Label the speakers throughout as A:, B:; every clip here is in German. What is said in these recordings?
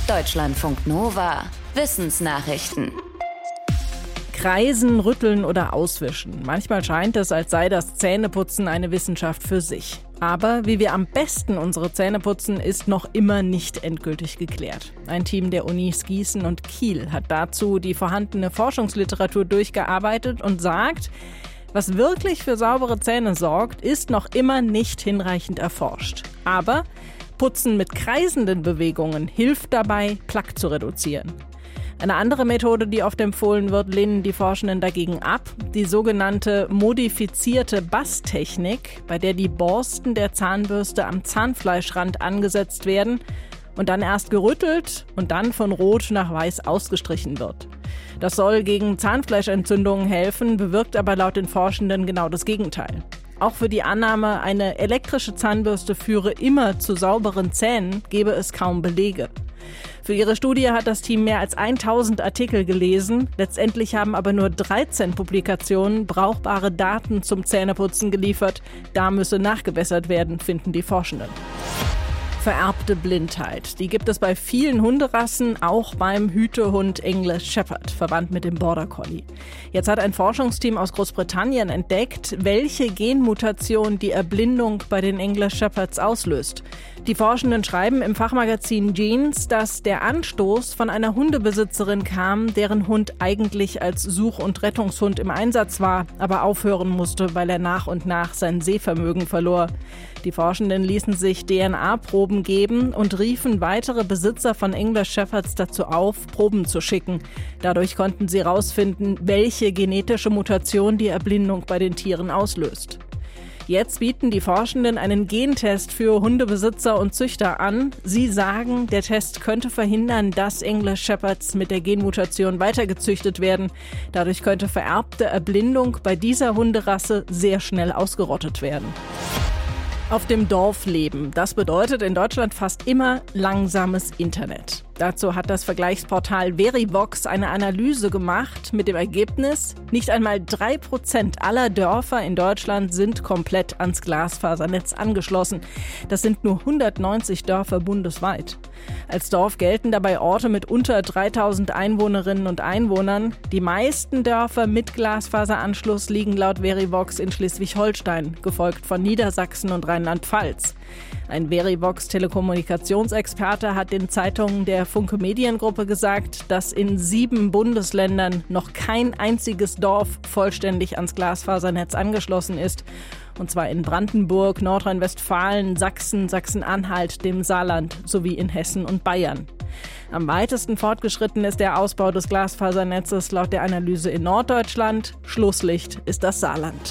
A: Deutschlandfunk Nova. Wissensnachrichten.
B: Kreisen, rütteln oder auswischen. Manchmal scheint es, als sei das Zähneputzen eine Wissenschaft für sich. Aber wie wir am besten unsere Zähne putzen, ist noch immer nicht endgültig geklärt. Ein Team der Unis Gießen und Kiel hat dazu die vorhandene Forschungsliteratur durchgearbeitet und sagt, was wirklich für saubere Zähne sorgt, ist noch immer nicht hinreichend erforscht. Aber Putzen mit kreisenden Bewegungen hilft dabei, Plaque zu reduzieren. Eine andere Methode, die oft empfohlen wird, lehnen die Forschenden dagegen ab. Die sogenannte modifizierte Basstechnik, bei der die Borsten der Zahnbürste am Zahnfleischrand angesetzt werden und dann erst gerüttelt und dann von rot nach weiß ausgestrichen wird. Das soll gegen Zahnfleischentzündungen helfen, bewirkt aber laut den Forschenden genau das Gegenteil. Auch für die Annahme, eine elektrische Zahnbürste führe immer zu sauberen Zähnen, gebe es kaum Belege. Für ihre Studie hat das Team mehr als 1000 Artikel gelesen. Letztendlich haben aber nur 13 Publikationen brauchbare Daten zum Zähneputzen geliefert. Da müsse nachgebessert werden, finden die Forschenden. Vererbte Blindheit. Die gibt es bei vielen Hunderassen, auch beim Hütehund English Shepherd, verwandt mit dem Border Collie. Jetzt hat ein Forschungsteam aus Großbritannien entdeckt, welche Genmutation die Erblindung bei den English Shepherds auslöst. Die Forschenden schreiben im Fachmagazin Genes, dass der Anstoß von einer Hundebesitzerin kam, deren Hund eigentlich als Such- und Rettungshund im Einsatz war, aber aufhören musste, weil er nach und nach sein Sehvermögen verlor. Die Forschenden ließen sich DNA-Proben geben und riefen weitere Besitzer von English Shepherds dazu auf, Proben zu schicken. Dadurch konnten sie herausfinden, welche genetische Mutation die Erblindung bei den Tieren auslöst. Jetzt bieten die Forschenden einen Gentest für Hundebesitzer und Züchter an. Sie sagen, der Test könnte verhindern, dass English Shepherds mit der Genmutation weitergezüchtet werden. Dadurch könnte vererbte Erblindung bei dieser Hunderasse sehr schnell ausgerottet werden. Auf dem Dorf leben. Das bedeutet in Deutschland fast immer langsames Internet. Dazu hat das Vergleichsportal Verivox eine Analyse gemacht mit dem Ergebnis, nicht einmal 3% aller Dörfer in Deutschland sind komplett ans Glasfasernetz angeschlossen. Das sind nur 190 Dörfer bundesweit. Als Dorf gelten dabei Orte mit unter 3000 Einwohnerinnen und Einwohnern. Die meisten Dörfer mit Glasfaseranschluss liegen laut Verivox in Schleswig-Holstein, gefolgt von Niedersachsen und Rheinland-Pfalz. Ein Verivox-Telekommunikationsexperte hat den Zeitungen der Funke Mediengruppe gesagt, dass in 7 Bundesländern noch kein einziges Dorf vollständig ans Glasfasernetz angeschlossen ist. Und zwar in Brandenburg, Nordrhein-Westfalen, Sachsen, Sachsen-Anhalt, dem Saarland sowie in Hessen und Bayern. Am weitesten fortgeschritten ist der Ausbau des Glasfasernetzes laut der Analyse in Norddeutschland. Schlusslicht ist das Saarland.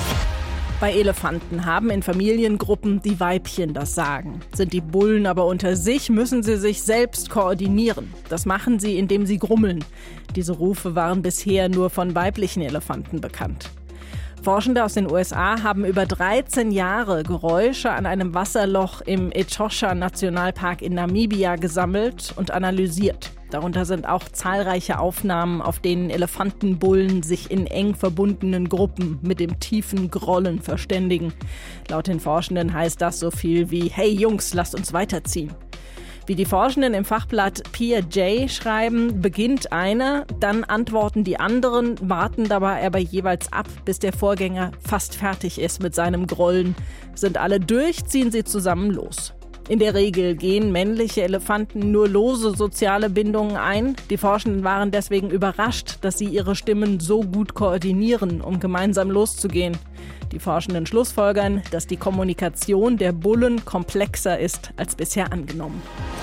B: Bei Elefanten haben in Familiengruppen die Weibchen das Sagen. Sind die Bullen aber unter sich, müssen sie sich selbst koordinieren. Das machen sie, indem sie grummeln. Diese Rufe waren bisher nur von weiblichen Elefanten bekannt. Forschende aus den USA haben über 13 Jahre Geräusche an einem Wasserloch im Etosha-Nationalpark in Namibia gesammelt und analysiert. Darunter sind auch zahlreiche Aufnahmen, auf denen Elefantenbullen sich in eng verbundenen Gruppen mit dem tiefen Grollen verständigen. Laut den Forschenden heißt das so viel wie „Hey Jungs, lasst uns weiterziehen". Wie die Forschenden im Fachblatt PeerJ schreiben, beginnt einer, dann antworten die anderen, warten dabei aber jeweils ab, bis der Vorgänger fast fertig ist mit seinem Grollen. Sind alle durch, ziehen sie zusammen los. In der Regel gehen männliche Elefanten nur lose soziale Bindungen ein. Die Forschenden waren deswegen überrascht, dass sie ihre Stimmen so gut koordinieren, um gemeinsam loszugehen. Die Forschenden schlussfolgern, dass die Kommunikation der Bullen komplexer ist als bisher angenommen.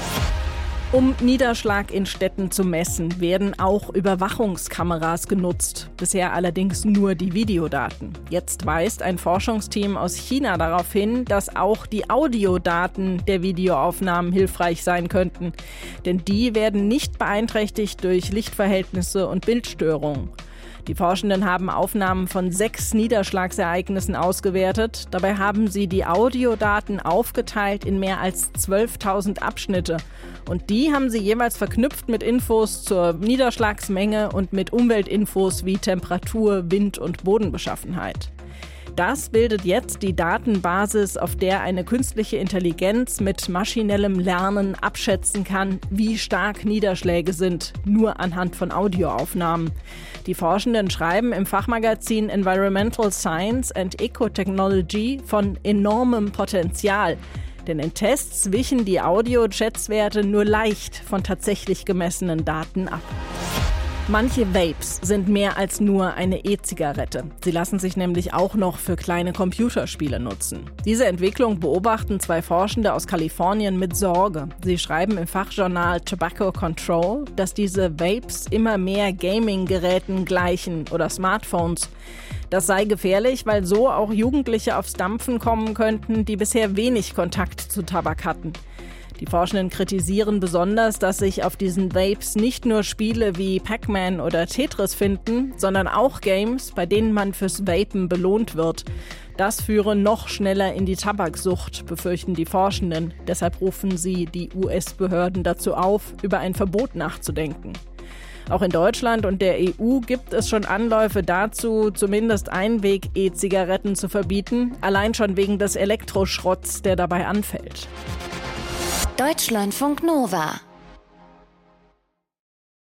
B: Um Niederschlag in Städten zu messen, werden auch Überwachungskameras genutzt. Bisher allerdings nur die Videodaten. Jetzt weist ein Forschungsteam aus China darauf hin, dass auch die Audiodaten der Videoaufnahmen hilfreich sein könnten. Denn die werden nicht beeinträchtigt durch Lichtverhältnisse und Bildstörungen. Die Forschenden haben Aufnahmen von 6 Niederschlagsereignissen ausgewertet. Dabei haben sie die Audiodaten aufgeteilt in mehr als 12.000 Abschnitte. Und die haben sie jeweils verknüpft mit Infos zur Niederschlagsmenge und mit Umweltinfos wie Temperatur, Wind und Bodenbeschaffenheit. Das bildet jetzt die Datenbasis, auf der eine künstliche Intelligenz mit maschinellem Lernen abschätzen kann, wie stark Niederschläge sind, nur anhand von Audioaufnahmen. Die Forschenden schreiben im Fachmagazin Environmental Science and Ecotechnology von enormem Potenzial. Denn in Tests wichen die Audio-Schätzwerte nur leicht von tatsächlich gemessenen Daten ab. Manche Vapes sind mehr als nur eine E-Zigarette. Sie lassen sich nämlich auch noch für kleine Computerspiele nutzen. Diese Entwicklung beobachten 2 Forschende aus Kalifornien mit Sorge. Sie schreiben im Fachjournal Tobacco Control, dass diese Vapes immer mehr Gaming-Geräten gleichen oder Smartphones. Das sei gefährlich, weil so auch Jugendliche aufs Dampfen kommen könnten, die bisher wenig Kontakt zu Tabak hatten. Die Forschenden kritisieren besonders, dass sich auf diesen Vapes nicht nur Spiele wie Pac-Man oder Tetris finden, sondern auch Games, bei denen man fürs Vapen belohnt wird. Das führe noch schneller in die Tabaksucht, befürchten die Forschenden. Deshalb rufen sie die US-Behörden dazu auf, über ein Verbot nachzudenken. Auch in Deutschland und der EU gibt es schon Anläufe dazu, zumindest Einweg-E-Zigaretten zu verbieten, allein schon wegen des Elektroschrotts, der dabei anfällt.
A: Deutschlandfunk Nova